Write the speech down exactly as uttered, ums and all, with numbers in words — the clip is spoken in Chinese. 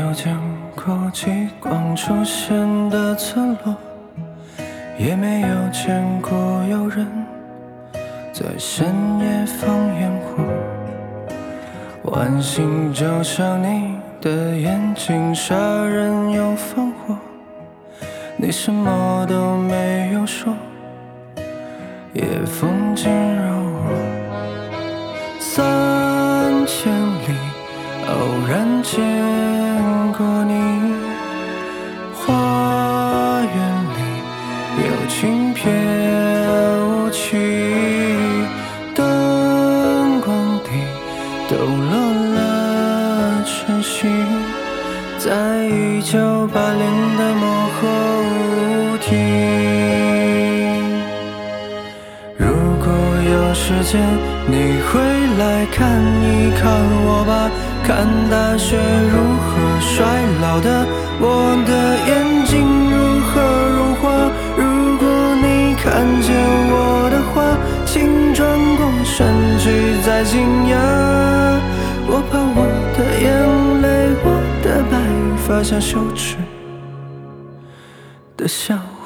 有见过极光出现的村落，也没有见过有人在深夜放烟火。晚星就像你的眼睛，杀人又放火，你什么都没有说，也风景柔弱。三千里偶然见过你，花园里有轻翩舞起，灯光底抖落了晨曦，在一九八零的幕后舞厅。如果有时间，你会来看一看我吧，看大雪如何衰老的，我的眼睛如何融化。如果你看见我的话，请转过身去再惊讶。我怕我的眼泪，我的白发像羞耻的笑话。